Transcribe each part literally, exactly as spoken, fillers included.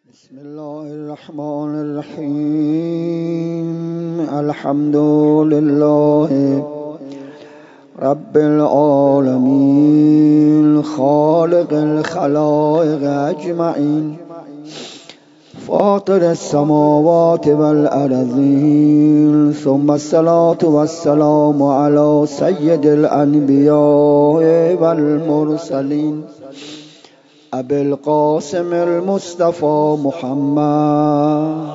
بسم الله الرحمن الرحیم. الحمد لله رب العالمین خالق الخلائق اجمعین فاطر السماوات والارضین ثم الصلاة والسلام علی سید الانبیاء والمرسلین ابی القاسم المصطفى محمد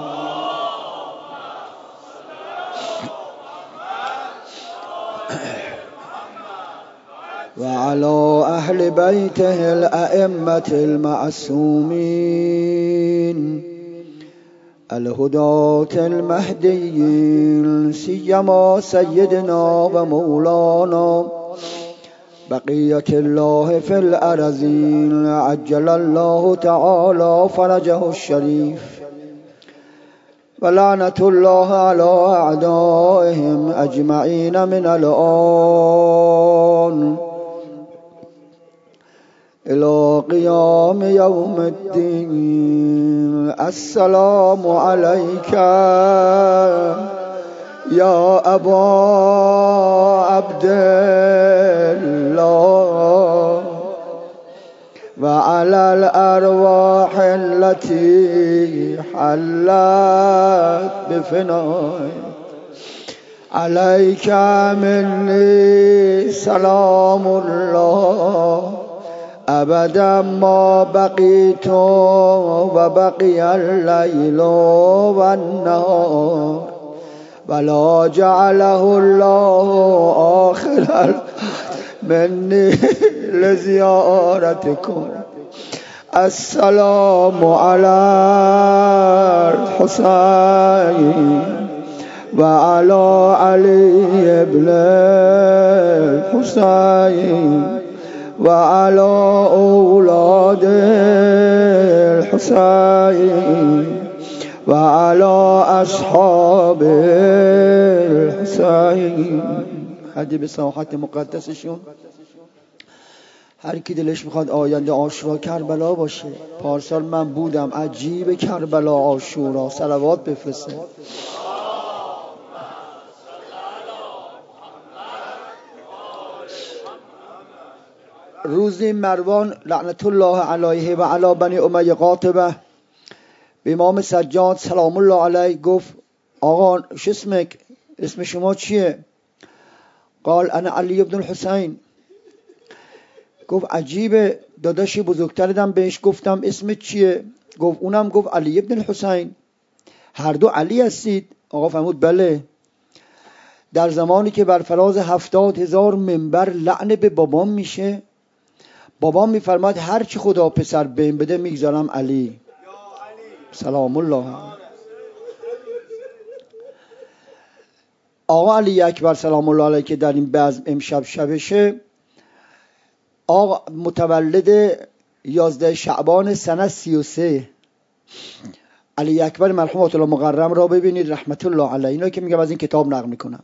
وعلى اهل بیته الائمة المعصومین الهداة المهدیین سیما سیدنا و مولانا بقیت الله فی الارضین عجل الله تعالی فرجه الشریف ولعنة الله علی اعدائهم اجمعین من الآن الى قیام یوم الدین. السلام علیک یا ابا عبدالله و علی الارواح التي حلت بفنای علیک منی سلام الله ابدا ما بقیت و بقی اللیل و النهار ولا جعله الله آخر مني لزيارتكم. السلام على الحسين وعلى علي بن الحسين وعلى أولاد الحسين وعلى اصحاب الحسین. حدی به ساحت مقدسشون. هر کی دلش میخواد آینده عاشورا کربلا باشه. پارسال من بودم، عجیب کربلا عاشورا. صلوات بفرسته. روزی مروان لعنت الله علیه و علی بنی امیه قاطبه به امام سجاد سلام الله علیه گفت آقا شو اسمک؟ اسم شما چیه؟ قال انا علی بن الحسین. گفت عجیبه، داداشی بزرگتر دم بهش گفتم اسمت چیه؟ گفت اونم گفت علی بن الحسین. هر دو علی هستید؟ آقا فرمود بله. در زمانی که بر فراز هفتاد هزار منبر لعن به بابام میشه، بابام میفرماد هر چی خدا پسر بهم بده میگذارم علی سلام الله. آقا علی اکبر سلام الله علیه که در این بزم امشب شبشه، آقا متولد یازده شعبان سنه سی و سه. علی اکبر مرحوم الله مقرم را ببینید رحمت الله علیه. اینا که میگم از این کتاب نقل میکنم.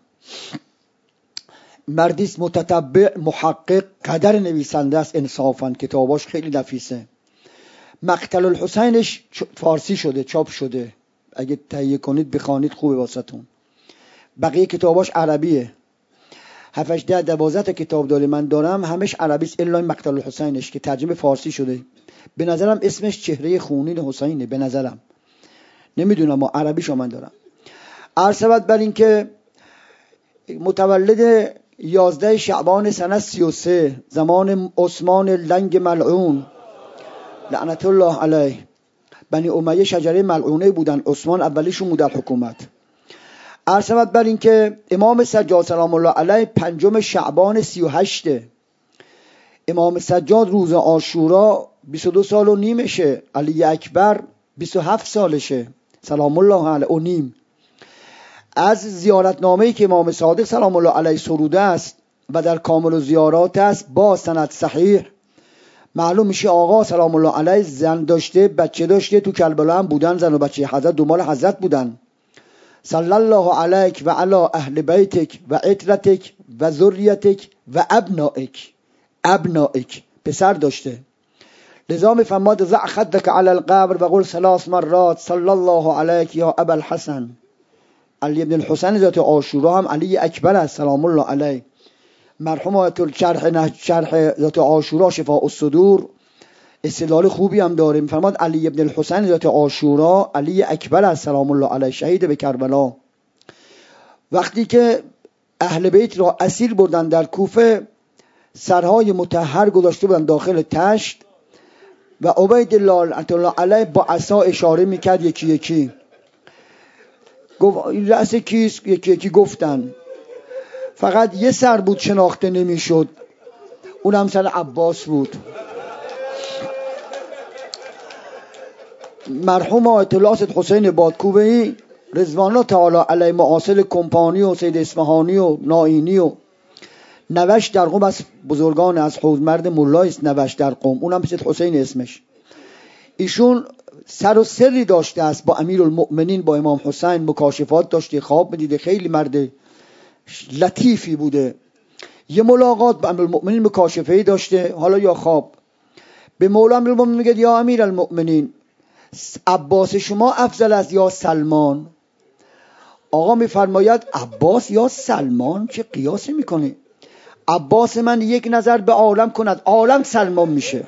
مردیست متتبع، محقق، قدر نویسنده است انصافا. کتاباش خیلی نفیسه. مقتل الحسینش فارسی شده، چاپ شده، اگه تهیه کنید بخوانید خوبه واسهتون. بقیه کتاباش عربیه. هفتش ده دوازده تا کتاب داره من دارم، همش عربی است الا این مقتل الحسینش که ترجمه فارسی شده. به نظرم اسمش چهره خونین حسینه، به نظرم، نمیدونم، ما عربیشو من دارم. عرض بر این که متولد یازده شعبان سنه سی و سه، زمان عثمان لنگ ملعون لعنت الله علیه. بنی امیه شجره ملعونه بودن، عثمان اولیشون بود در حکومت. عرض بر این که امام سجاد سلام الله علیه پنجم شعبان سی و هشت. امام سجاد روز عاشورا بیست و دو سال و نیمشه. علی اکبر بیست و هفت سالشه سلام الله علیه و نیم. از زیارتنامه‌ای که امام صادق سلام الله علیه سروده است و در کامل زیارات است با سند صحیح معلوم میشه آقا سلام الله علیه زن داشته، بچه داشته. تو کربلا هم بودن زن و بچه حضرت، دنبال حضرت بودن. صلی الله علیک و علی اهل بیتک و عترتک و ذریتک و ابنائک. ابنائک پسر داشته. لذا میفرماد ضع خدک علی القبر و قل ثلاث مرات صلی الله علیک یا ابا الحسن. علی ابن الحسین ذات عاشورا هم علی اکبر است سلام الله علیه. مرحوم آیت الشرح شرح ذات عاشورا شفاء الصدور استدلال خوبی هم داره، میفرماد علی ابن الحسین ذات عاشورا علی اکبر است سلام الله علیه، شهید به کربلا. وقتی که اهل بیت را اسیر بردن در کوفه، سرهای مطهر گذاشته بودن داخل تشت و عبیدالله لعنت الله علیه با عصا اشاره میکرد یکی یکی، گفت این رأس کیست؟ یکی یکی گفتن. فقط یه سر بود شناخته نمیشد، اونم سر عباس بود. مرحوم آیت الله سید حسین بادکوبه‌ای رضوان الله تعالی علیه معاصر کمپانی و سید اصفهانی و نائینی و نوش در قم از بزرگان از حوض مرد ملای است، نوش در قم، اونم سید حسین اسمش. ایشون سر و سری داشته است با امیرالمؤمنین، با امام حسین مکاشفات داشته، خواب میدیده، خیلی مرد لطیفی بوده. یه ملاقات با امیرالمؤمنین مکاشفه‌ای داشته، حالا یا خواب، به مولا امیرالمؤمنین میگه یا امیرالمؤمنین عباس شما افضل است یا سلمان؟ آقا میفرماید عباس یا سلمان؟ چه قیاسی میکنه؟ عباس من یک نظر به عالم کند، عالم سلمان میشه.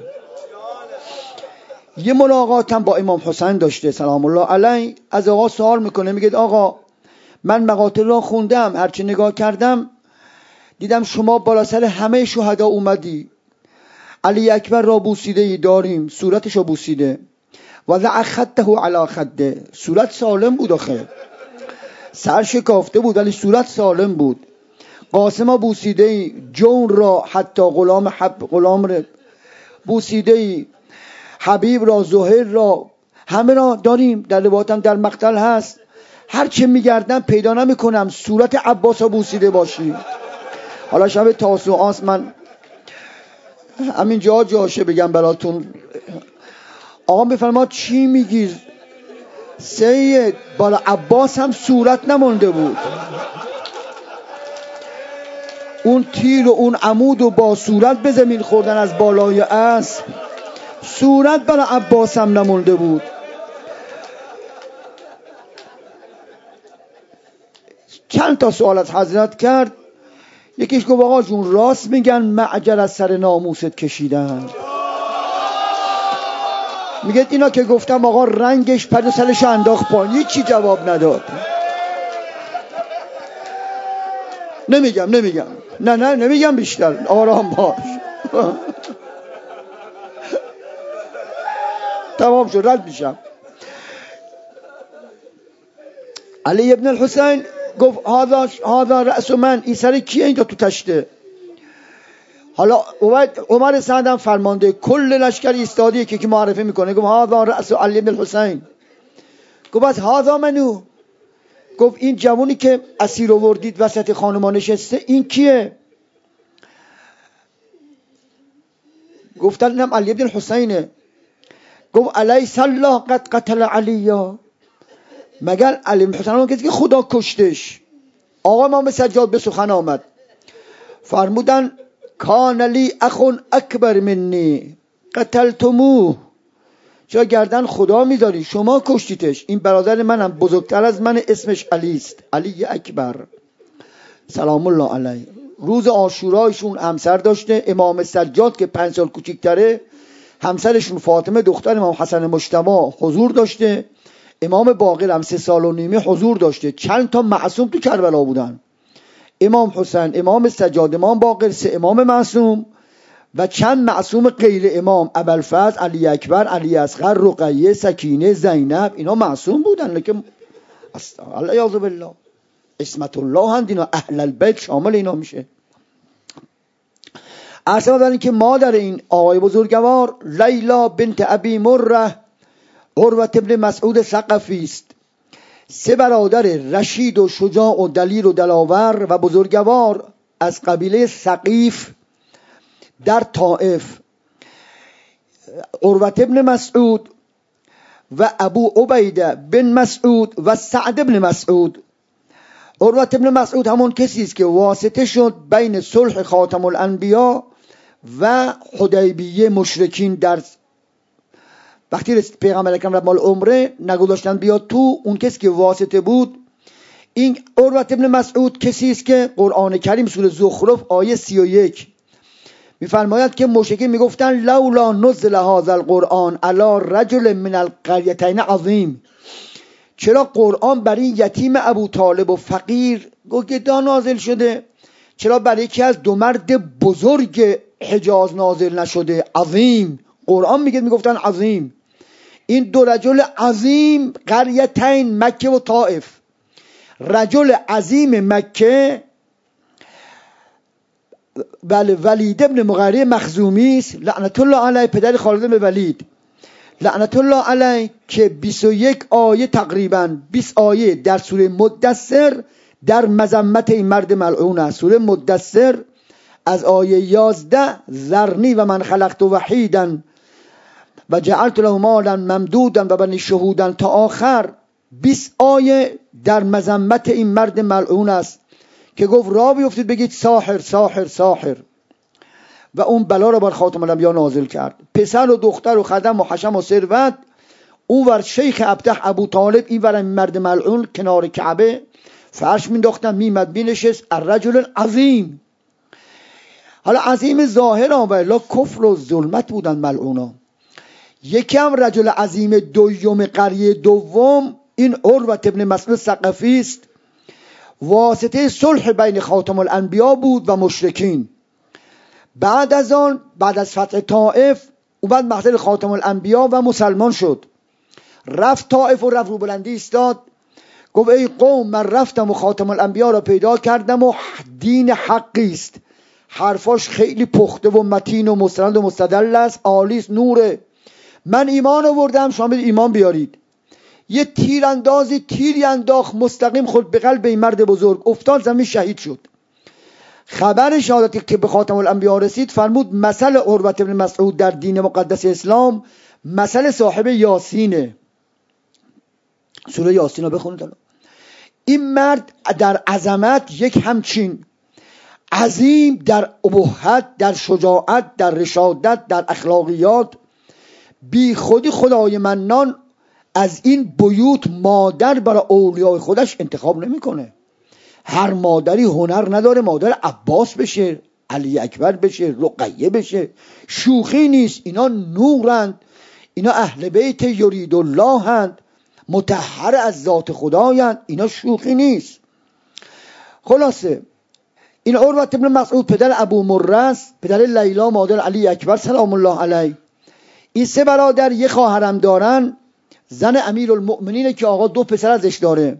یه ملاقات هم با امام حسین داشته سلام الله علیه. از آقا سوال میکنه، میگه آقا من مقاتل را خوندم، هرچی نگاه کردم دیدم شما بالا سر همه شهدا اومدی، علی اکبر را بوسیده ای داریم، صورتش را بوسیده و ضع خده علی خده، صورت سالم بود، آخه سر شکافته بود ولی صورت سالم بود. قاسم بوسیده ای جون را، حتی غلام حب غلام را بوسیده ای، حبیب را، زهیر را، همه را داریم، در روایتم در مقتل هست. هر چه میگردم پیدا نمی کنم صورت عباس ها بوسیده باشی. حالا شب تاسوعاست، من همین جا جاشه بگم براتون. آقا میفرماد چی میگی سید؟ بالا عباس هم صورت نمونده بود، اون تیر و اون عمود و با صورت به زمین خوردن از بالای اسب، صورت بالا عباس هم نمونده بود. چند تا سوال از حضرت کرد، یکیش گفت آقا جون راست میگن معجر از سر ناموست کشیدن؟ میگه اینا که گفتم آقا رنگش پد و سرش انداخت پایین، هیچی جواب نداد. نمیگم نمیگم نه نه نمیگم بیشتر، آرام باش. تمام شد، رد میشم. علی ابن الحسین گفت هذا هذا رأس من، این سر کیه اینجا تو تشته؟ حالا عمر سعدم فرمانده کل لشکر ایستادی که که معرفی میکنه، گفت هذا رأس علی ابن الحسین. گفت از هذا منو؟ گفت این جوونی که اسیر آوردید وسط خانمان نشسته این کیه؟ گفتن اینم علی ابن الحسینه. گفت الیس الله قد قتل علیا؟ مگر علی ابن الحسین کسی که خدا کشتش؟ آقا امام سجاد به سخن آمد، فرمودن کان لی اخ اکبر منی قتلتموه. چرا گردن خدا میذاری؟ شما کشتیتش. این برادر منم، بزرگتر از من، اسمش علی است، علی اکبر سلام الله علیه. روز عاشورایشون همسر داشته، امام سجاد که پنج سال کوچیک‌تره، همسرشون فاطمه دختر امام حسن مجتبی حضور داشته، امام باقر هم سه سال و نیمه حضور داشته. چند تا معصوم تو کربلا بودن، امام حسین، امام سجاد، امام باقر، سه امام معصوم و چند معصوم غیر امام، ابوالفضل، علی اکبر، علی اصغر، رقیه، سکینه، زینب، اینا معصوم بودن. لیکن الله یعوذ بالله اسمت الله هم اینا اهل البیت شامل اینا میشه. اصلا دارن که مادر این آقای بزرگوار لیلا بنت ابی مره عروة ابن مسعود ثقفی است. سه برادر رشید و شجاع و دلیر و دلاور و بزرگوار از قبیله ثقیف در طائف، عروة ابن مسعود و ابو عبیده بن مسعود و سعد ابن مسعود. عروة ابن مسعود همون کسی است که واسطه شد بین صلح خاتم الانبیا و حدیبیه مشرکین در وقتی رسید پیغمبر اکرم رفت مال عمره نگذاشتن بیاد تو. اون کسی که واسطه بود این عروة ابن مسعود کسی است که قرآن کریم سوره زخرف آیه سی و یک میفرماید که مشرکین میگفتن لولا نزل هذا القرآن علی رجل من القریتین عظیم، چرا قرآن برای یتیم ابو طالب و فقیر گدا نازل شده، چرا برای یکی از دو مرد بزرگ حجاز نازل نشده؟ عظیم، قرآن میگه میگفتن عظیم. این دو رجل عظیم قریتین مکه و طائف. رجل عظیم مکه بله ولید ابن مغیره مخزومی است لعنت الله علیه، پدر خالد بن ولید لعنت الله علیه، که بیست و یک آیه تقریبا بیست آیه در سوره مدثر در مذمت این مرد ملعون است. سوره مدثر از آیه یازده ذرنی و من خلقت وحیدا و جعلت له مالا ممدودا و بنی شهودا تا آخر بیست آیه در مذمت این مرد ملعون است که گفت را بیفتید بگید ساحر ساحر ساحر و اون بلا را بر خاتم الانبیا نازل کرد. پسر و دختر و خدم و حشم و ثروت، اون ور شیخ ابته ابو طالب، این ور مرد ملعون کنار کعبه فرش مینداختن میمد مینشست الرجل عظیم. حالا عظیم ظاهرا و الا کفر و ظلمت بودن ملعونا. یکم رجل عظیم دوم قریه دوم این عروة ابن مسعود ثقفی است، واسطه صلح بین خاتم الانبیا بود و مشرکین. بعد از آن بعد از فتح طائف او بعد محضر خاتم الانبیا و مسلمان شد. رفت طائف و رفت رو بلندی استاد، گفت ای قوم من رفتم و خاتم الانبیا را پیدا کردم و دین حقی است، حرفاش خیلی پخته و متین و مستند و مستدل است، عالی است، نوره. من ایمان آوردم، شما ایمان بیارید. یه تیراندازی تیری انداخت مستقیم خود به قلب این مرد بزرگ، افتاد زمین شهید شد. خبر شهادتی که به خاتم الانبیا رسید فرمود مثل عروة ابن مسعود در دین مقدس اسلام مثل صاحب یاسینه. سوره یاسین رو بخونید. این مرد در عظمت یک همچین عظیم، در ابهت، در شجاعت، در رشادت، در اخلاقیات، بی خودی خدای منان از این بیوت مادر برای اولیاء خودش انتخاب نمیکنه. هر مادری هنر نداره مادر عباس بشه، علی اکبر بشه، رقیه بشه. شوخی نیست، اینا نورند، اینا اهل بیت یرید الله هند، مطهر از ذات خدایند، اینا شوخی نیست. خلاصه این عروة ابن مسعود پدر ابو مرس، پدر لیلا، مادر علی اکبر سلام الله علیه، این سه برادر یه خواهرم دارن، زن امیرالمؤمنینه که آقا دو پسر ازش داره.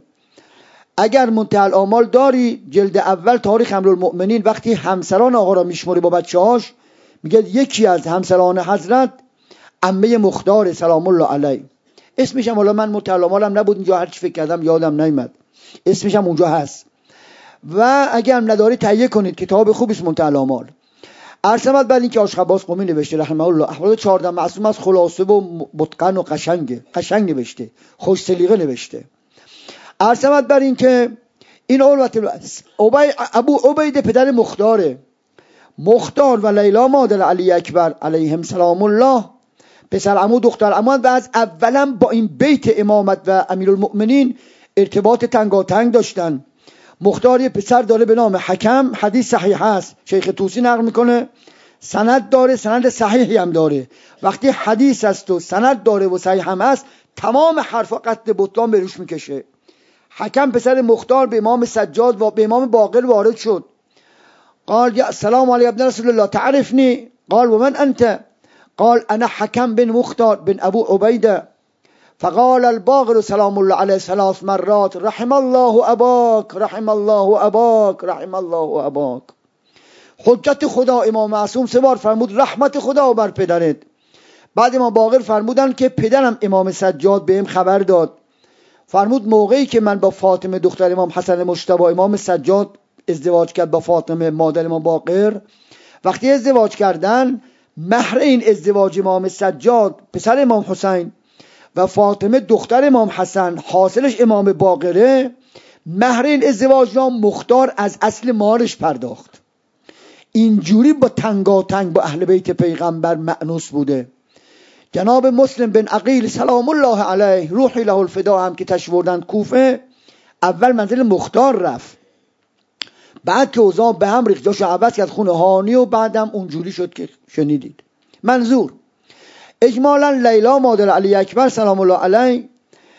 اگر منتهی الاعمال داری جلد اول تاریخ امیرالمؤمنین وقتی همسران آقا را میشموره با بچه‌هاش میگه یکی از همسران حضرت عمه مختار سلام الله علیه. اسمش هم حالا من منتهی الاعمالم نبود اینجا، هر چی فکر کردم یادم نیامد، اسمش هم اونجا هست و اگر نداری تهیه کنید، کتاب خوبی است منتهی الاعمال. ارسمت بعد این که آشخباز قمی نوشته رحمه الله، احوال چهارده معصوم از خلاصه و متقن و قشنگه، قشنگ نوشته، خوش سلیقه نوشته. ارسمت بر این که این عروة ابو عبیده پدر مختاره، مختار و لیلا مادر علی اکبر علیهم سلام الله پسر عمو دختر عمو و از اولا با این بیت امامت و امیرالمؤمنین ارتباط تنگاتنگ داشتن. مختار یه پسر داره به نام حکم، حدیث صحیح هست، شیخ طوسی نقل میکنه، سند داره، سند صحیحی هم داره. وقتی حدیث است و سند داره و صحیح هم هست تمام حرفا قطع بطلان به روش میکشه. حکم پسر مختار به امام سجاد و به امام باقر وارد شد. قال یا السلام علی ابن رسول الله تعرفنی؟ قال و من انت؟ قال انا حکم بن مختار بن ابو عبیده. فقال الباقر سلام الله علیه ثلاث مرات رحم الله اباک رحم الله اباک رحم الله اباک. حجت خدا امام معصوم سه بار فرمود رحمت خدا بر پدرت. بعد امام باقر فرمودن که پدرم امام سجاد بهم خبر داد، فرمود موقعی که من با فاطمه دختر امام حسن مجتبی امام سجاد ازدواج کرد با فاطمه مادر امام باقر، وقتی ازدواج کردن مهر این ازدواج امام سجاد پسر امام حسین و فاطمه دختر امام حسن حاصلش امام باقره، مهر این ازدواج را مختار از اصل مالش پرداخت. اینجوری با تنگاتنگ با اهل بیت پیغمبر مأنوس بوده. جناب مسلم بن عقیل سلام الله علیه روحی له الفدا هم که تشریف بردن کوفه، اول منزل مختار رفت، بعد که اوضاع به هم ریخت جاشو عوض کرد خونه هانی و بعدم اونجوری شد که شنیدید. منظور اجمالا لیلا مادر علی اکبر سلام الله علیه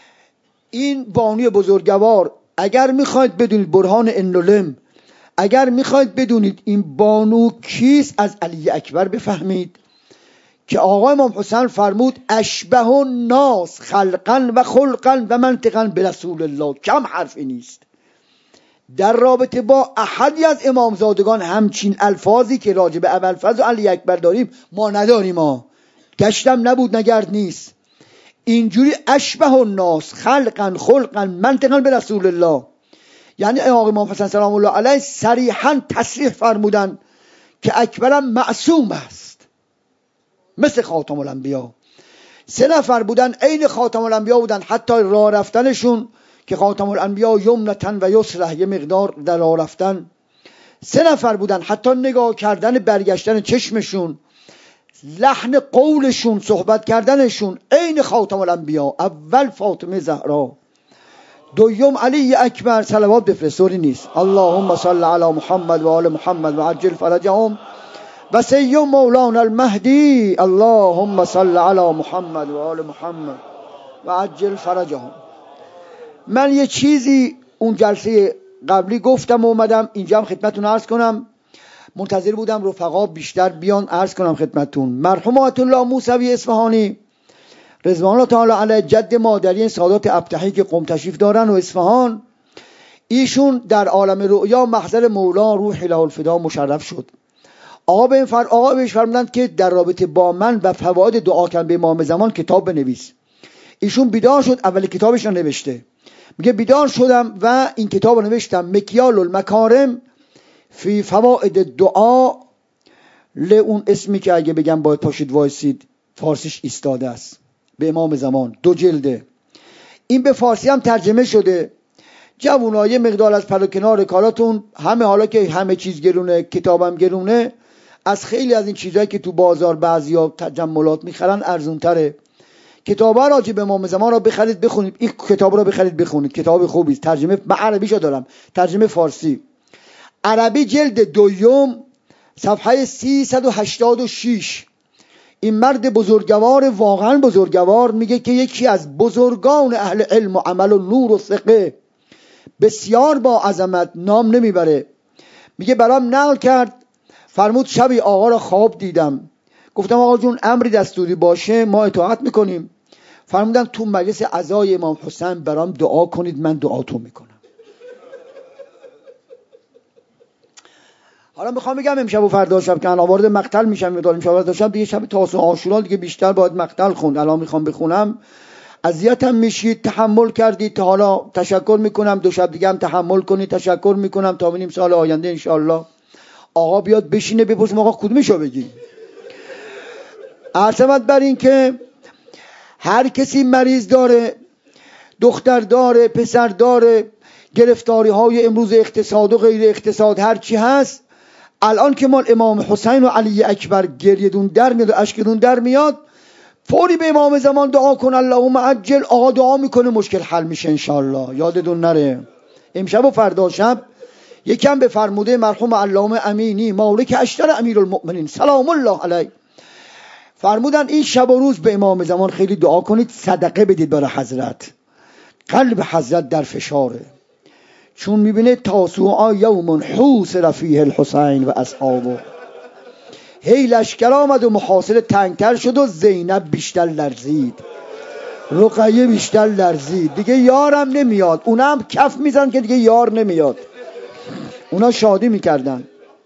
این بانوی بزرگوار، اگر میخواید بدونید برهان انولم، اگر میخواید بدونید این بانو کیست از علی اکبر بفهمید که آقای امام حسین فرمود اشبه الناس خلقا و خلقا و منطقا به رسول الله. کم حرفی نیست در رابطه با احدی از امامزادگان همچین الفاظی که راجع به ابوالفضل و علی اکبر داریم ما نداریم. ما گشتم نبود نگرد نیست. اینجوری اشبه الناس خلقا خلقا منطقا به رسول الله، یعنی آقای امام حسین سلام الله علیه صریحا تصریح فرمودن که اکبرم معصوم است مثل خاتم الانبیا. سه نفر بودن عین خاتم الانبیا بودن، حتی راه رفتنشون که خاتم الانبیا یمنتن و یسره یه مقدار در راه رفتن سه نفر بودن، حتی نگاه کردن برگشتن چشمشون، لحن قولشون، صحبت کردنشون عین خاتم الانبیا. اول فاطمه زهرا، دوم علی اکبر، صلوات بفرستوری نیست. اللهم صل علی محمد و آل محمد و عجل فرجهم و سیم مولانا المهدی. اللهم صل علی محمد و آل محمد و عجل فرجهم. من یه چیزی اون جلسه قبلی گفتم و اومدم اینجا هم خدمتتون عرض کنم، منتظر بودم رفقا بیشتر بیان عرض کنم خدمتتون. مرحوم آیت الله موسوی اصفهانی رضوان الله تعالی علیه، جد مادری سادات ابطحی که قم تشریف دارن و اصفهان، ایشون در عالم رؤیا محضر مولا روح له الفدا مشرف شد. آقا به فر آقا بهش فرمودند که در رابطه با من و فواید دعا کردن به امام زمان کتاب بنویس. ایشون بیدار شد، اول کتابش رو نوشته. میگه بیدار شدم و این کتاب رو نوشتم، مکیال المکارم فی فواید دعا. ل اون اسمی که اگه بگم باید پاشید وایسید فارسیش ایستاده است، به امام زمان، دو جلده. این به فارسی هم ترجمه شده. جوونای مقدار از پر و کنار کاراتون، همه حالا که همه چیز گرونه، کتابم گرونه، از خیلی از این چیزایی که تو بازار بعضیا تجملات میخرن ارزون تره. کتابا راجع به امام زمان رو بخرید بخونید. این کتاب رو بخرید بخونید، کتاب خوبی است. ترجمه من عربیشو دارم، ترجمه فارسی. عربی جلد دوم صفحه سیصد و هشتاد و شش. این مرد بزرگوار، واقعا بزرگوار، میگه که یکی از بزرگان اهل علم و عمل و نور و ثقه، بسیار با عظمت، نام نمیبره. میگه برام نقل کرد، فرمود شبی آقا را خواب دیدم. گفتم آقا جون امری دستوری باشه ما اطاعت میکنیم. فرمودن تو مجلس عزای امام حسین برام دعا کنید، من دعاتون میکنم. حالا میخوام بگم امشب و فردا شب که الان وارد مقتل میشم، میداریم شب فردا شب دیگه شب تاسوعا عاشورا دیگه بیشتر باید مقتل خوند. الان میخوام بخونم اذیتم میشید، تحمل کردید تا حالا، تشکر میکنم. دو شب دیگه هم تحمل کنید، تشکر میکنم. تا ببینیم سال آینده انشالله آقا بیاد بشینه بپرسیم آقا کدومشو بگیم. عرضمت بر این که هر کسی مریض داره، دختر داره، پسر داره، گرفتاری های امروز اقتصاد و غیر اقتصاد هر چی هست، الان که مال امام حسین و علی اکبر گریدون در میاد و اشکدون در میاد، فوری به امام زمان دعا کن اللهم عجل. آقا دعا میکنه مشکل حل میشه انشالله. یادتون نره امشب و فردا شب یکم به فرموده مرحوم علامه امینی مالک اشتر امیرالمؤمنین سلام الله علیه فرمودن این شب و روز به امام زمان خیلی دعا کنید، صدقه بدید برای حضرت. قلب حضرت در فشاره، چون میبینه تاسوعا یوم حوصر فیه الحسین و اصحابه. هی لشکر آمد و محاصره تنگتر شد و زینب بیشتر لرزید، رقیه بیشتر لرزید. دیگه یارم نمیاد. اونا هم کف میزن که دیگه یار نمیاد. اونا شادی میکردن.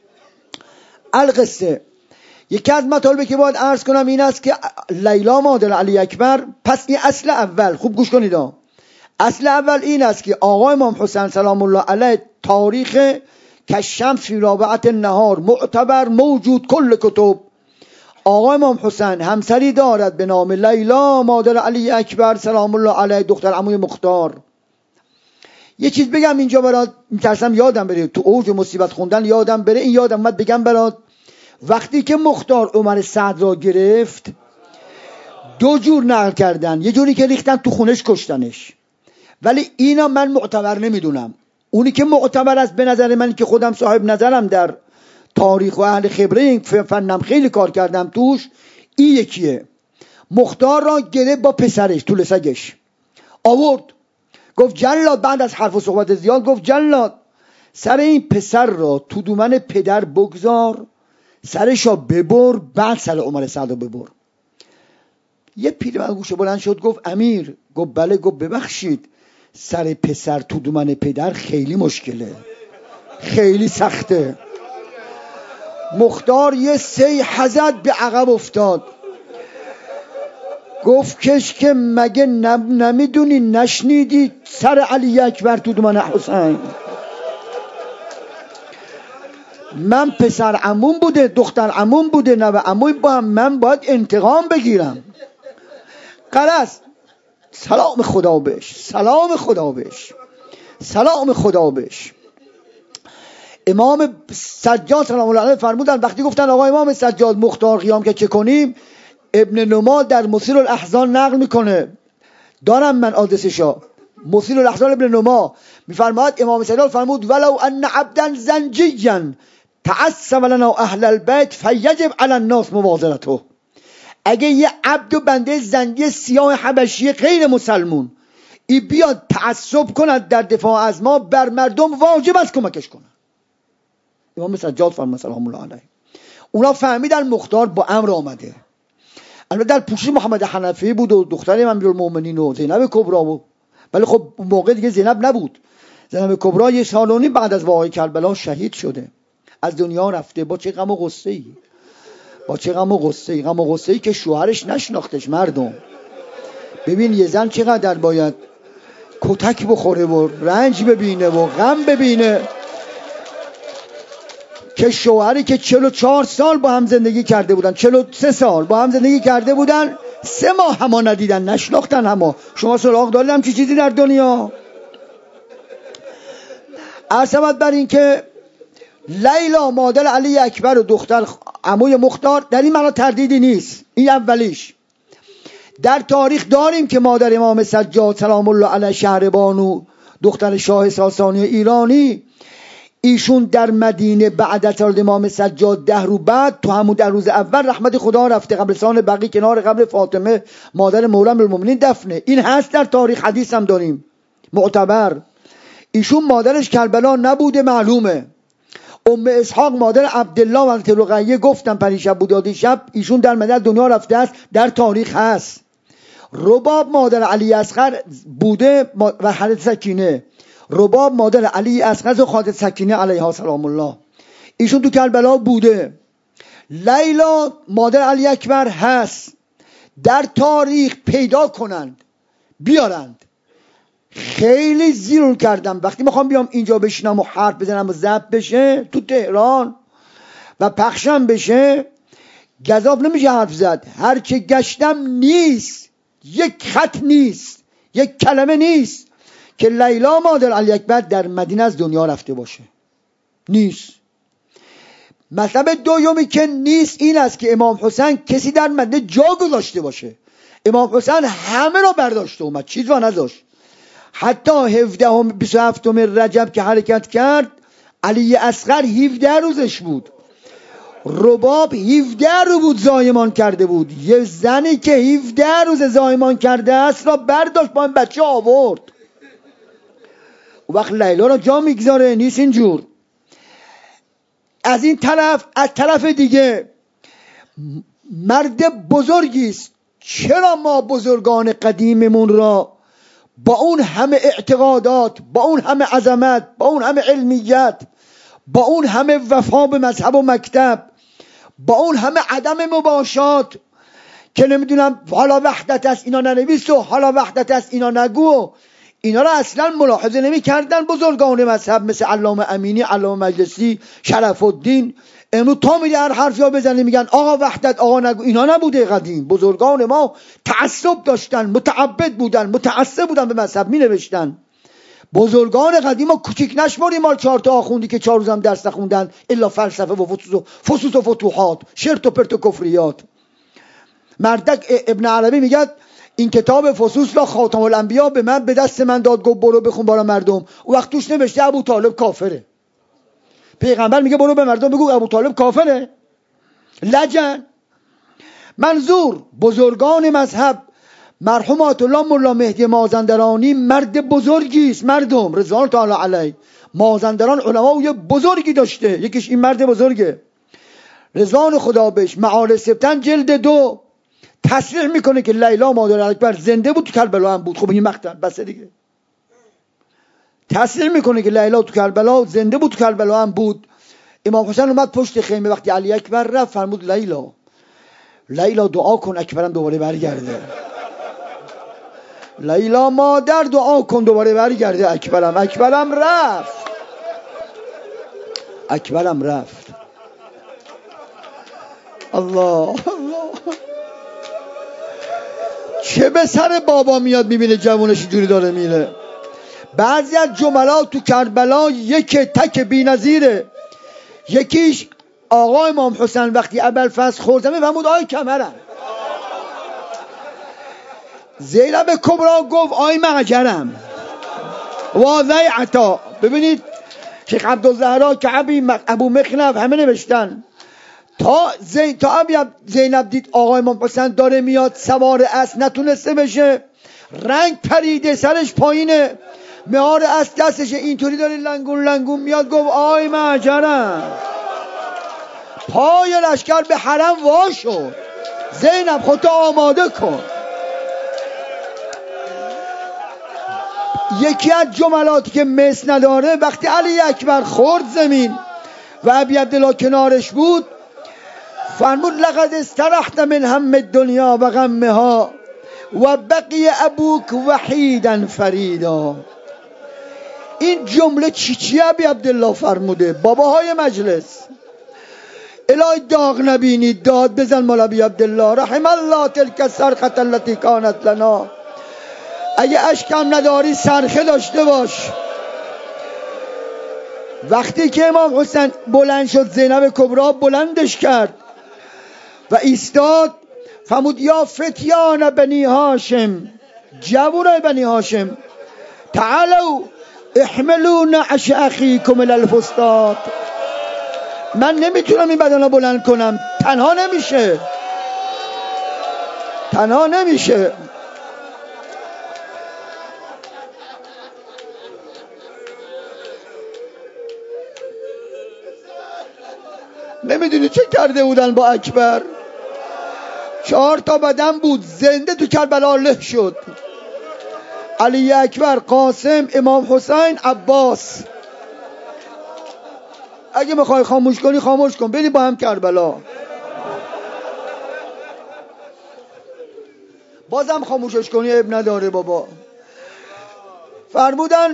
القصه یکی از مطالبی که باید عرض کنم این است که لیلا مادر علی اکبر، پس این اصل اول، خوب گوش کنید ها. اصل اول این است که آقا امام حسین سلام الله علیه تاریخ کشمس فی رابعه النهار معتبر موجود کل کتب. آقا امام حسین همسری دارد به نام لیلا مادر علی اکبر سلام الله علیه، دختر عموی مختار. یه چیز بگم اینجا برات، میترسم یادم بره، تو اوج مصیبت خوندن یادم بره. این یادم اومد بگم برات. وقتی که مختار عمر سعد را گرفت، دو جور نقل کردن، یه جوری که ریختن تو خونش کشتنش، ولی اینا من معتبر نمیدونم. اونی که معتبر است به نظر من که خودم صاحب نظرم در تاریخ و اهل خبره این فنم خیلی کار کردم توش، این یکیه. مختار را گرفت با پسرش طول سگش آورد، گفت جلاد، بعد از حرف و صحبت زیاد گفت جلاد سر این پسر را تو دومن پدر بگذار، سرش را ببر، بعد سر عمر سعد را ببر. یه پیرمرد گوشه بلند شد گفت امیر. گفت بله. گفت ببخشید سر پسر تو دومن پدر خیلی مشکله، خیلی سخته. مختار یه سی حزد به عقب افتاد، گفت کش که مگه نمیدونی نشنیدی سر علی اکبر تو دومن حسین؟ من پسر عموم بوده، دختر عموم بوده، نوه عموم با هم، من باید انتقام بگیرم. خلاص سلام خدا بهش، سلام خدا بهش، سلام خدا بهش. امام سجاد سلام الله علیه فرمودن وقتی گفتن آقا امام سجاد مختار قیام که چه کنیم، ابن نما در مسیل الاحزان نقل میکنه، دارم من آدرسشا، مسیل الاحزان ابن نما میفرماد امام سجاد فرمود ولو ان عبدا زنجیا تعصب لنا اهل البیت فیجب علی الناس موازنته. اگه یه عبد و بنده زنجی سیاه حبشی غیر مسلمون ای بیاد تعصب کند در دفاع از ما، بر مردم واجب است کمکش کنن. امام سجاد فرمود سلام الله علیه. اونا فهمیدن مختار با امر آمده. البته در پوشش محمد حنفی بود و دختر امیرالمومنین و زینب کبرا بود، ولی خب اون موقع دیگه زینب نبود. زینب کبرا یه سال و نیم بعد از واقعه کربلا شهید شده، از دنیا رفته. با چه غم و غصه‌ای، با چه غم و غصه‌ای، غم و غصه‌ای که شوهرش نشناختش. مردم ببین یه زن چقدر باید کتک بخوره و رنج ببینه و غم ببینه که شوهری که چهل و چهار سال با هم زندگی کرده بودن، چهل و سه سال با هم زندگی کرده بودن، سه ماه هما ندیدن، نشناختن هما. شما سراغ دارید هم چی چیزی در دنیا؟ عرض بر این که لیلا مادر علی اکبر و دختر عموی مختار، در این معنا تردیدی نیست. این اولیش. در تاریخ داریم که مادر امام سجاد سلام الله علیه شهربانو دختر شاه ساسانی ایرانی، ایشون در مدینه بعد از سال امام سجاد ده رو بعد تو همون در روز اول رحمت خدا رفته قبرستان بقیع کنار قبر فاطمه مادر مولا امیرالمومنین دفنه. این هست در تاریخ، حدیث هم داریم معتبر. ایشون مادرش کربلا نبوده معلومه. ام اسحاق مادر عبدالله و رقیه گفتم پریشب بود شب ایشون در مدینه دنیا رفته است، در تاریخ هست. رباب مادر علی اصغر بوده و حضرت سکینه. رباب مادر علی اصغر و خادم سکینه علیها سلام الله، ایشون تو کربلا بوده. لیلا مادر علی اکبر هست. در تاریخ پیدا کنند بیارند. خیلی زیرون کردم وقتی میخوام بیام اینجا بشینم و حرف بزنم و ضبط بشه تو تهران و پخشم بشه، گزاف نمیشه حرف زد. هر چه گشتم نیست، یک خط نیست، یک کلمه نیست که لیلا مادر علی اکبر در مدینه از دنیا رفته باشه. نیست. مطلب دومی که نیست این است که امام حسین کسی در مدینه جا گذاشته باشه. امام حسین همه را برداشته اومد، چیز را نذاشت. حتی هفده بیست و هفت رجب که حرکت کرد، علی اصغر هفده روزش بود، رباب هفده رو بود زایمان کرده بود. یه زنی که هفده روز زایمان کرده است را برداشت با این بچه آورد. و وقت لیلا را جا میگذاره. نیست اینجور. از این طرف از طرف دیگه مرد بزرگیست. چرا ما بزرگان قدیممون را با اون همه اعتقادات، با اون همه عظمت، با اون همه علمیت، با اون همه وفا به مذهب و مکتب، با اون همه عدم مباشات که نمیدونم حالا وحدت است اینا ننویس و حالا وحدت است اینا نگو، اینا را اصلا ملاحظه نمی کردن بزرگان مذهب مثل علامه امینی، علامه مجلسی، شرف الدین. امروز تا میده هر حرفی ها بزنی میگن آقا وحدت، آقا نگو. اینا نبوده قدیم. بزرگان ما تعصب داشتن، متعبد بودن، متعصب بودن به مذهب، می نوشتن. بزرگان قدیم ما کوچیک نشماریم. مال چهار تا آخوندی که چهار روزم درس نخوندن الا فلسفه و فسوس و فسوس و فتوحات، شرط و پرت و کفریات. مردک ابن عربی میگه این کتاب فصوص را خاتم الانبیا به من به دست من داد، گفت برو بخون برای مردم. او وقت توش نوشته ابو طالب کافره. پیغمبر میگه برو به مردم بگو ابو طالب کافره. لجن. منظور بزرگان مذهب، مرحوم آیت الله ملا مهدی مازندرانی مرد بزرگی است. مردم رضوان تعالی علیه، مازندران علمای بزرگی داشته، یکیش این مرد بزرگه رضوان خدا بهش. معارف سبتن جلد دو تصریح میکنه که لیلا مادر اکبر زنده بود، تو کربلا هم بود. خب این مقطع بس دیگه. تصریح میکنه که لیلا تو کربلا زنده بود، تو کربلا هم بود. امام حسین اومد پشت خیمه، وقتی علی اکبر رفت فرمود لیلا لیلا دعا کن اکبرم دوباره برگرده. لیلا مادر دعا کن دوباره برگرده اکبرم. اکبرم رفت. اکبرم رفت. الله الله. چه به سر بابا میاد میبینه جوونش جوری داره میره. بعضی از جملات تو کربلا یک تک بی‌نظیره. یکیش آقا امام حسین وقتی ابوالفضل خرزمه فرمود آی کمرم. زینب کبرا گفت آی معجرم. واضح عطا. ببینید شیخ عبدالزهرا که ابو مخنف همه نوشتن تا زین تا ابی زینب دید آقا امام حسین داره میاد سوار اسب نتونسته بشه، رنگ پریده، سرش پایینه، مهار اسب دستشه، اینطوری داره لنگون لنگون میاد. گفت آی معجرم. پای لشکر به حرم وا شد. زینب خودتو آماده کن. یکی از جملاتی که مثل نداره وقتی علی اکبر خورد زمین و ابی عبدالله کنارش بود فرمود لقد استرحت من هم الدنیا و غمها و بقی ابوک وحیدا فریدا. این جمله چی چی ابی عبدالله فرموده؟ باباهای مجلس الهی داغ نبینی، داد بزن مولا ابی عبدالله رحم الله تلک الصرخه التي كانت لنا. اگه اشکم نداری صرخه داشته باش. وقتی که امام حسین بلند شد زینب کبرا بلندش کرد و ایستاد فرمود یا فتیان بنی هاشم، جوانای بنی هاشم، تعالوا احملوا نعش اخیکم الى الفسطاط. من نمیتونم این بدنو بلند کنم، تنها نمیشه، تنها نمیشه. نمیدونی چه کرده بودن با اکبر؟ چهار تا بدن بود زنده تو کربلا له شد. علی اکبر، قاسم، امام حسین، عباس. اگه میخوای خاموش کنی خاموش کن، بریم با هم کربلا. بازم خاموشش کنی اب نداره بابا. فرمودن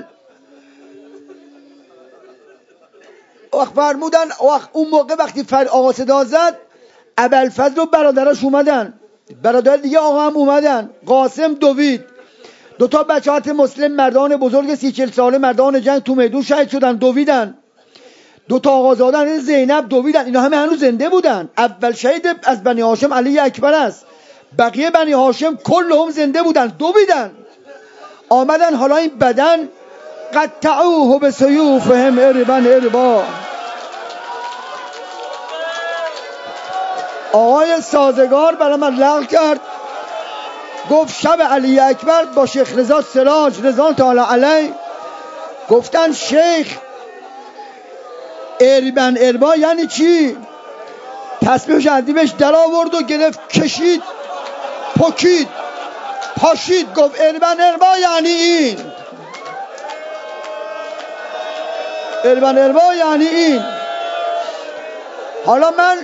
وقت فرمودن وقت اون موقع وقتی فر آقا صدا زد ابوالفضل و برادراش اومدن، برادر دیگه آقا هم اومدن. قاسم دوید، دوتا بچه‌ات مسلم مردان بزرگ سی چل ساله مردان جنگ تو میدون شهید شدن، دویدن. دوتا آقازادن زینب دویدن. اینا همه هنوز زنده بودن. اول شهید از بنی هاشم علی اکبر است، بقیه بنی هاشم کلهم زنده بودن، دویدن. آمدن حالا این بدن قطعوه بسیوفهم اربا اربا. آقای سازگار برای من لغو کرد، گفت شب علی اکبر با شیخ رضا سراج رضوان تعالی علیه گفتن شیخ اربن اربا یعنی چی؟ تسبیحش عدیبش در آورد و گرفت کشید پکید پاشید، گفت اربن اربا یعنی این، اربن اربا یعنی این. حالا من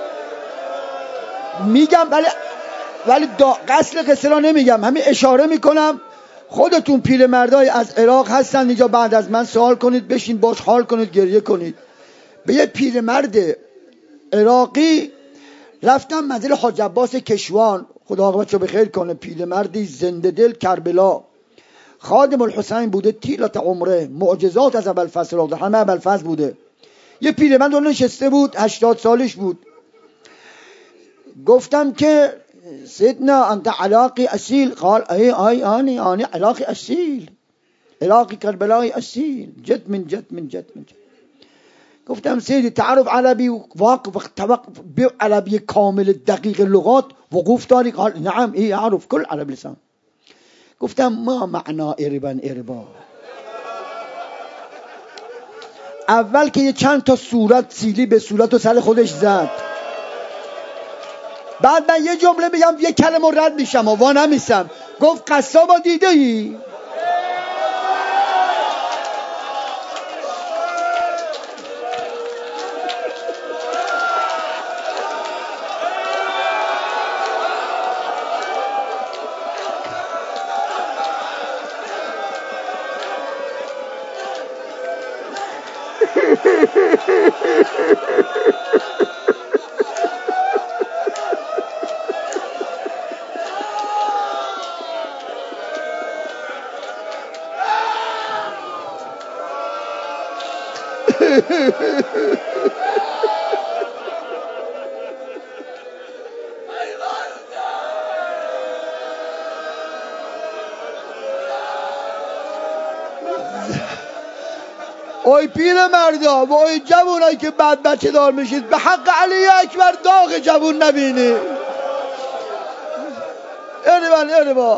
میگم ولی ولی قصد قصه را نمیگم، همین اشاره میکنم. خودتون پیرمردای از عراق هستن اینجا، بعد از من سوال کنید، بشین باش حال کنید، گریه کنید. به یه پیرمرد عراقی رفتم منزل حاج عباس کشوان، خدا عاقبتشو بخیر کنه، پیرمردی زنده دل کربلا، خادم الحسین بوده طیلت عمره، معجزات از ابوالفضل را همه ابوالفضل بوده. یه پیرمرد اون نشسته بود، هشتاد سالش بود. گفتم که سيدنا أنت علاقي أسيل. قال أي أي أنا أنا علاقي أسيل، علاقي كربلائي أسيل، جد من جد من جد من جد. گفتم سيدي تعرف عربي واقف توقف بعربي كامل دقيق اللغات وقوف داري؟ قال نعم إيه أعرف كل عرب لسان. گفتم ما معنى إربا إربا؟ اول که یه چند تا صورت سیلی به صورت و سر خودش زد، بعد من یه جمله بگم یه کلمه رد میشم و وا نمیسم. گفت قصابا دیده ای؟ اوی پیر مردا و اوی جوانایی که بعد بچه دار میشید، به حق علی اکبر داغ جوان نبینی. اربان اربا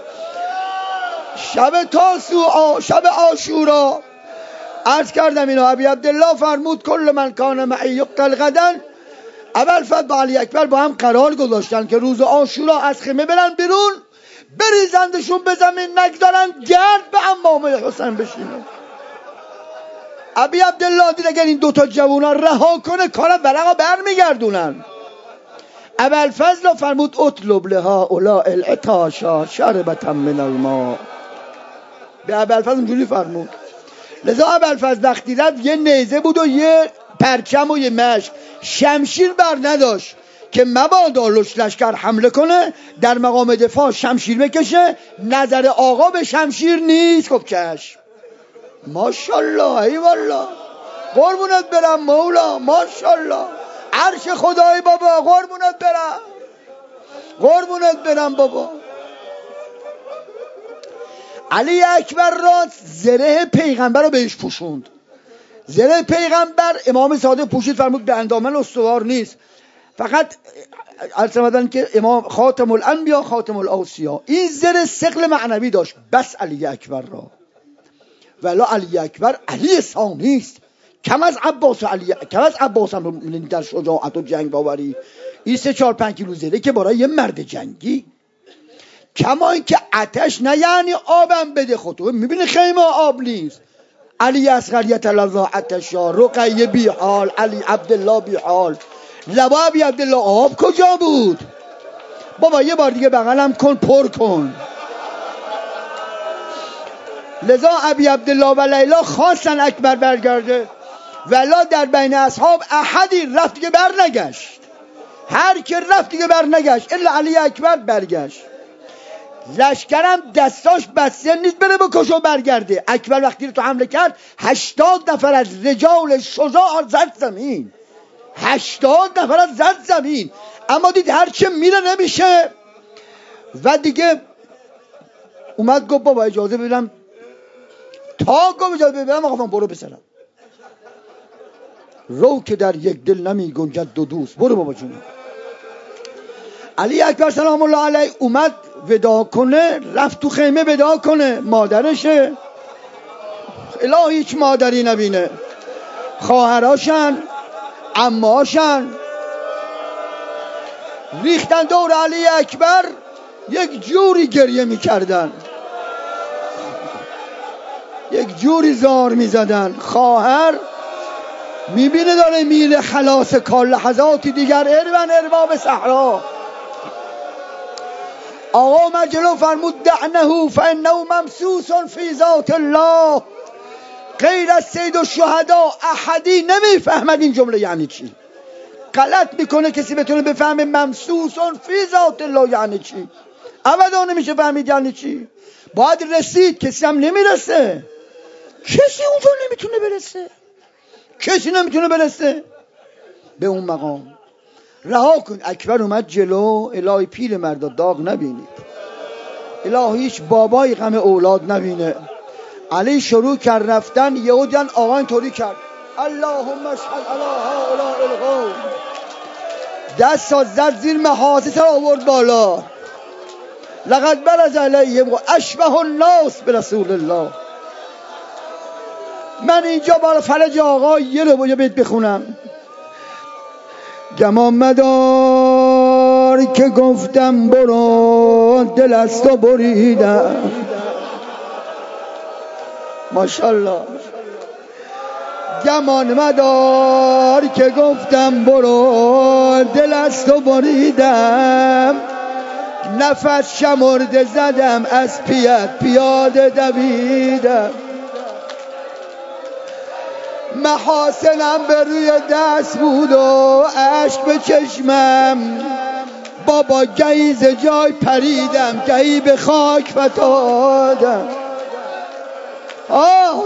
شب تاسوعا، شب عاشورا عرض کردم اینو. ابی عبدالله فرمود کل من کان معی یقتل غدا. ابوالفضل با علی اکبر با هم قرار گذاشتن که روز عاشورا از خیمه برن بیرون، بریزندشون به زمین، نگذارن گرد به امامه حسین بشینه. ابی عبدالله دید اگر این دوتا جوونا رها کنه کار ورقا برمیگردونن. ابوالفضل فرمود اطلب لها اولا العطاشا شربتا من الماء. به ابوالفضل اینجوری فرمود. لذا ابوالفضل وقتی رفت یه نیزه بود و یه پرچم و یه مشک، شمشیر بر نداشت که مبادا لشکر حمله کنه در مقام دفاع شمشیر بکشه. نظر آقا به شمشیر نیست. خب چشم ماشاءالله ای والله قربونت برم مولا ماشاءالله عرش خدای بابا قربونت برم قربونت برم بابا. علی اکبر را زره پیغمبر رو بهش پوشوند. زره پیغمبر امام صادق پوشید، فرمود به اندامن استوار نیست، فقط البته که امام خاتم الانبیا خاتم الاوصیا. این زره ثقل معنوی داشت بس علی اکبر را. ولی علی اکبر علی ثانی است، کم از عباس علی کم از عباس هم در شجاعت و جنگ باوری. این سه چهار پنج کیلو زره که برای یه مرد جنگی. کما این که آتش نه یعنی آبم بده. خود میبینی خیمه آب نیست. علی اصغریت الله آتشا، رقیه بی حال، علی عبدالله بی حال. لبا ابی عبدالله آب کجا بود؟ بابا یه بار دیگه بغلم کن پر کن. لذا ابی عبدالله و لیلا خواستن اکبر برگرده، ولا در بین اصحاب احدی رفت دیگه بر نگشت. هر که رفت دیگه بر نگشت الا علی اکبر برگشت. لشکرم دستاش بسته نیست بره بکشه و برگرده. اکبر وقتی تو حمله کرد هشتاد نفر از رجال شجاع زد زمین. هشتاد نفر از زد زمین. اما دید هر چه میره نمیشه و دیگه اومد گفت بابا اجازه ببینم. تا گفت اجازه ببینم آقا برو بسرم. رو که در یک دل نمی گنجد دو دوست. برو بابا جون. علی اکبر سلام الله علیه اومد ودا کنه، رفت تو خیمه ودا کنه. مادرشه الهی هیچ مادری نبینه، خواهراشن، عماشن، ریختن دور علی اکبر یک جوری گریه میکردن، یک جوری زار میزدن. خواهر میبینه داره میره خلاص کار. لحظاتی دیگر ارون ارباب صحرا. آقا مجلو فرمود دعنه فانه ممسوس فی ذات الله. غیر از سید الشهدا احدی نمیفهمد این جمله یعنی چی. غلط میکنه کسی بتونه بفهمه ممسوس فی ذات الله یعنی چی. ابدا نمیشه فهمید یعنی چی. باید رسید، کسی هم نمیرسه. کسی اونجا نمیتونه برسه. کسی نمیتونه برسه به اون مقام. رها کن. اکبر اومد جلو، الهی پیر مردا داغ نبینید، الهی هیچ بابای غم اولاد نبینه. علی شروع کرد رفتن، یهو دیدن آقا اینطوری کرد اللهم اشهد علی هؤلاء القوم، دست زد زیر محاصی سر آورد بالا. لقد برز علیهم و اشبه الناس به رسول الله. من اینجا برای فرج آقا یه رو یه بیت بخونم. گمان مدار که گفتم برو، دل از تو بریدم. ماشاءالله. گمان مدار که گفتم برو، دل از تو بریدم. نفس شمرده زدم از پیت پیاده دویدم. محاسنم به روی دست بود و اشک به چشمم، بابا گهی ز جای پریدم، گهی به خاک فتادم. آه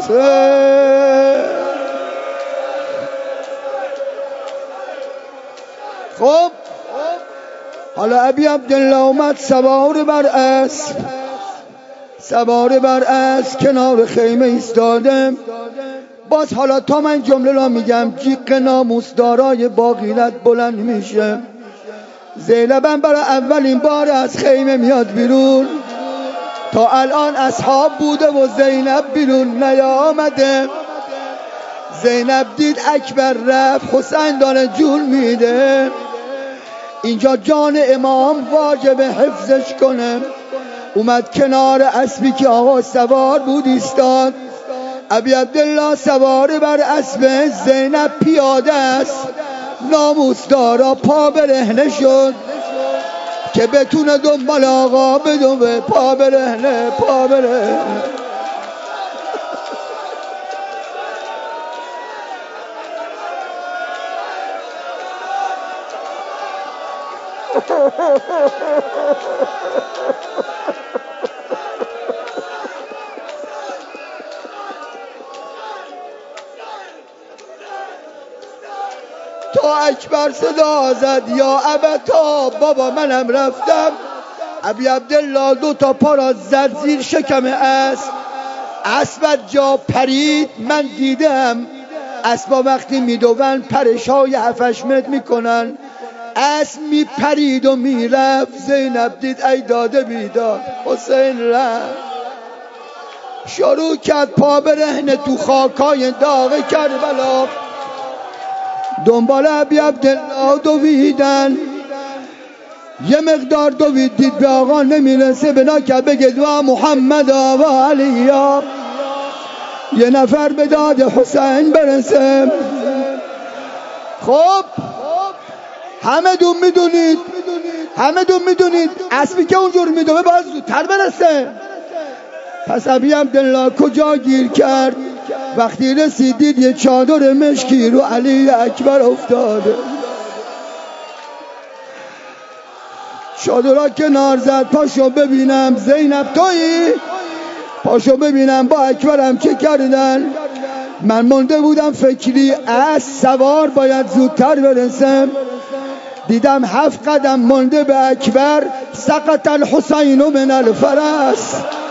خب حالا ابی عبدالله اومد سوار بر اسب، سوار بر اسب کنار خیمه ایستاده. باز حالا تا من جمله را میگم جیغ ناموسدارای با غیرت بلند میشه. زینبم برای اولین بار از خیمه میاد بیرون. تا الان اصحاب بوده و زینب بیرون نیامده. زینب دید اکبر رفت، حسین داره جون میده. اینجا جان امام واجب حفظش کنه. اومد کنار اسبی که آقا سوار بود ایستاد. ابی عبدالله سوار بر اسب، زینب پیاده است. ناموسدارا پا برهنه شد که بتونه دنبال آقا بدوه. پا برهنه پا برهنه. تا اکبر صدا زد یا ابتا، بابا منم رفتم. ابی عبدالله دو تا پا را زد زیر شکم اسب. اسب جا پرید. من دیدم اسبا وقتی میدون پرشای هفتش متر میکنن. اسب میپرید و میرفت. زینب دید ای داده بیداد، حسین رفت. شروع کرد پا برهنه تو خاکای داغ کربلا. دنبال ابی عبدالله دویدن. یه مقدار دوید، دید به آقا نمیرسه، بنا که بگه دعا محمد و علیا. یه نفر به داد حسین برسه. خب همه دون میدونید همه دون میدونید اسبی که اونجور میدوه باید زودتر برسه. پس ابی عبدالله کجا گیر کرد؟ وقتی رسیدید یه چادر مشکی رو علی اکبر افتاده. چادرها کنار زد. پاشو ببینم زینب تویی؟ پاشو ببینم با اکبرم چه کردن؟ من مونده بودم فکری از سوار باید زودتر برسم. دیدم هفت قدم مونده به اکبر. سقط الحسین من الفرس،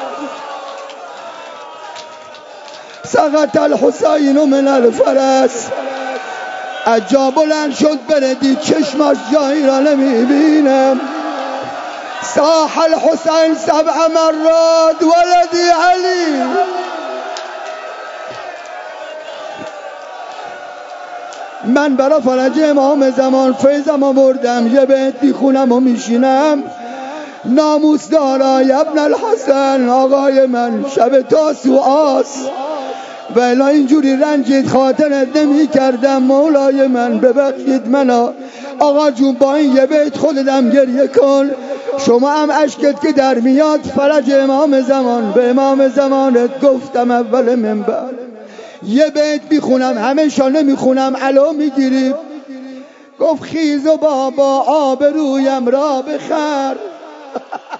سقط الحسین من الفرس. اجا بلند شد بردی چشماش جایی را نمیبینم. صاح الحسین سبع مرات ولدی علی. من برا فرج امام زمان فیضم آوردم. یه بیت میخونم و میشینم. ناموس دارای ابن الحسن، آقای من شب تاسوعاست و الا اینجوری رنجید خاطرت نمی کردم. مولای من ببخشید منو. آقا جون با این یه بیت خودتم گریه کن. شما هم اشکت که در میاد فرج امام زمان. به امام زمانت گفتم اول منبر یه بیت میخونم، همه شانه میخونم، علو میگیریم. گفت خیز و بابا آب رویم را بخر.